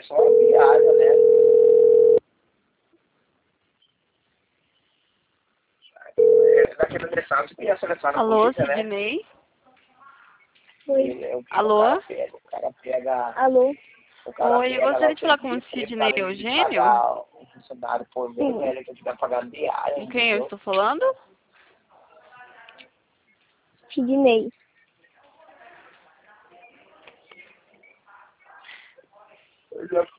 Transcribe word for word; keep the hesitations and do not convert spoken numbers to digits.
é só uma viagem, né? É, daquele elefante que ia selecionar a Alô, polícia, né? Sidney? Oi. E, o, Alô? O cara pega, o cara pega, Alô? o cara Oi, eu pega lá gostaria o de falar com o serviço, ele Sidney para de Eugênio? pagar o funcionário por mês, Sim. né? Ele tem que pagar viagem, Com quem eu entendeu? estou falando? Sidney. Eu já